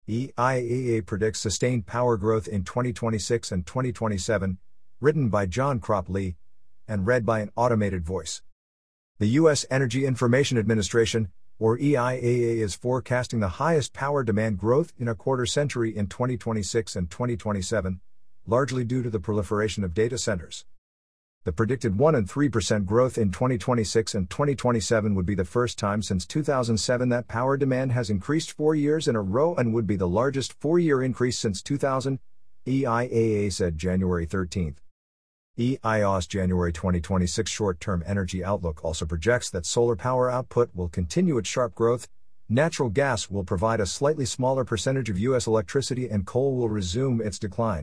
EIA predicts sustained power growth in 2026 and 2027, written by John Crop Lee, and read by an automated voice. The U.S. Energy Information Administration, or EIA, is forecasting the highest power demand growth in a quarter century in 2026 and 2027, largely due to the proliferation of data centers. The predicted 1% and 3% growth in 2026 and 2027 would be the first time since 2007 that power demand has increased 4 years in a row and would be the largest 4-year increase since 2000, EIA said January 13. EIA's January 2026 short-term energy outlook also projects that solar power output will continue its sharp growth, natural gas will provide a slightly smaller percentage of U.S. electricity, and coal will resume its decline.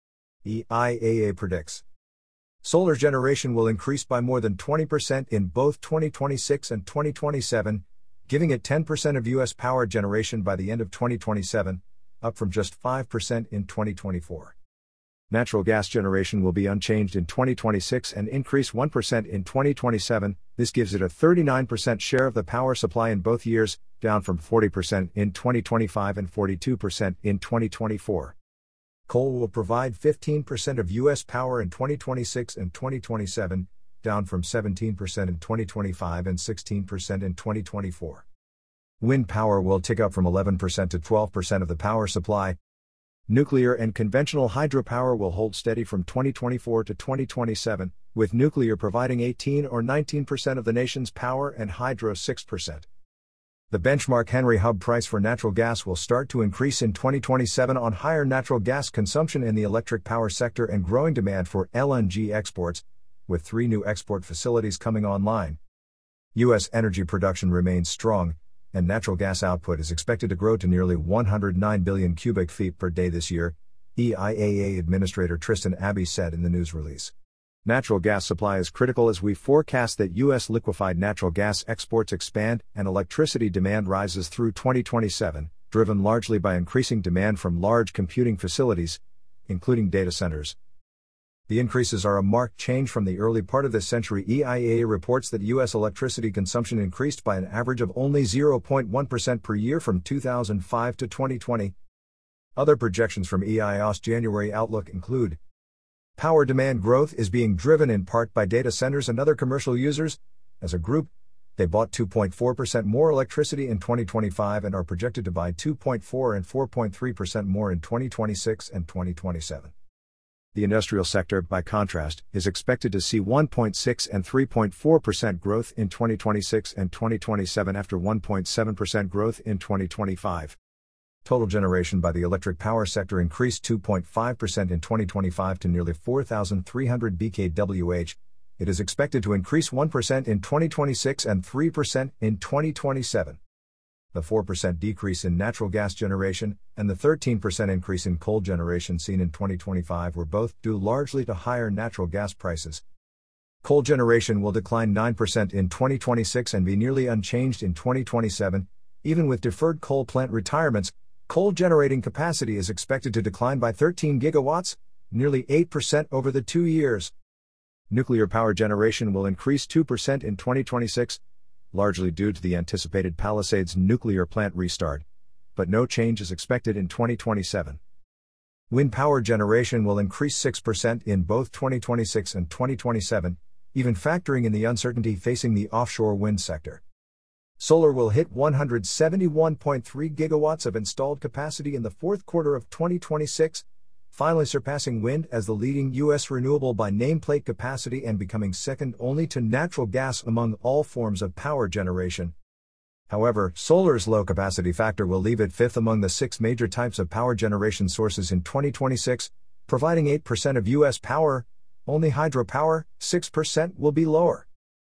EIA predicts solar generation will increase by more than 20% in both 2026 and 2027, giving it 10% of U.S. power generation by the end of 2027, up from just 5% in 2024. Natural gas generation will be unchanged in 2026 and increase 1% in 2027. This gives it a 39% share of the power supply in both years, down from 40% in 2025 and 42% in 2024. Coal will provide 15% of U.S. power in 2026 and 2027, down from 17% in 2025 and 16% in 2024. Wind power will tick up from 11% to 12% of the power supply. Nuclear and conventional hydropower will hold steady from 2024 to 2027, with nuclear providing 18 or 19% of the nation's power and hydro 6%. The benchmark Henry Hub price for natural gas will start to increase in 2027 on higher natural gas consumption in the electric power sector and growing demand for LNG exports, with 3 new export facilities coming online. U.S. energy production remains strong, and natural gas output is expected to grow to nearly 109 billion cubic feet per day this year, EIA Administrator Tristan Abbey said in the news release. Natural gas supply is critical as we forecast that U.S. liquefied natural gas exports expand and electricity demand rises through 2027, driven largely by increasing demand from large computing facilities, including data centers. The increases are a marked change from the early part of this century. EIA reports that U.S. electricity consumption increased by an average of only 0.1% per year from 2005 to 2020. Other projections from EIA's January outlook include: power demand growth is being driven in part by data centers and other commercial users. As a group, they bought 2.4% more electricity in 2025 and are projected to buy 2.4% and 4.3% more in 2026 and 2027. The industrial sector, by contrast, is expected to see 1.6% and 3.4% growth in 2026 and 2027 after 1.7% growth in 2025. Total generation by the electric power sector increased 2.5% in 2025 to nearly 4,300 bkWh. It is expected to increase 1% in 2026 and 3% in 2027. The 4% decrease in natural gas generation and the 13% increase in coal generation seen in 2025 were both due largely to higher natural gas prices. Coal generation will decline 9% in 2026 and be nearly unchanged in 2027, even with deferred coal plant retirements. Coal generating capacity is expected to decline by 13 gigawatts, nearly 8% over the 2 years. Nuclear power generation will increase 2% in 2026, largely due to the anticipated Palisades nuclear plant restart, but no change is expected in 2027. Wind power generation will increase 6% in both 2026 and 2027, even factoring in the uncertainty facing the offshore wind sector. Solar will hit 171.3 gigawatts of installed capacity in the fourth quarter of 2026, finally surpassing wind as the leading U.S. renewable by nameplate capacity and becoming second only to natural gas among all forms of power generation. However, solar's low capacity factor will leave it fifth among the 6 major types of power generation sources in 2026, providing 8% of U.S. power. Only hydropower, 6%, will be lower.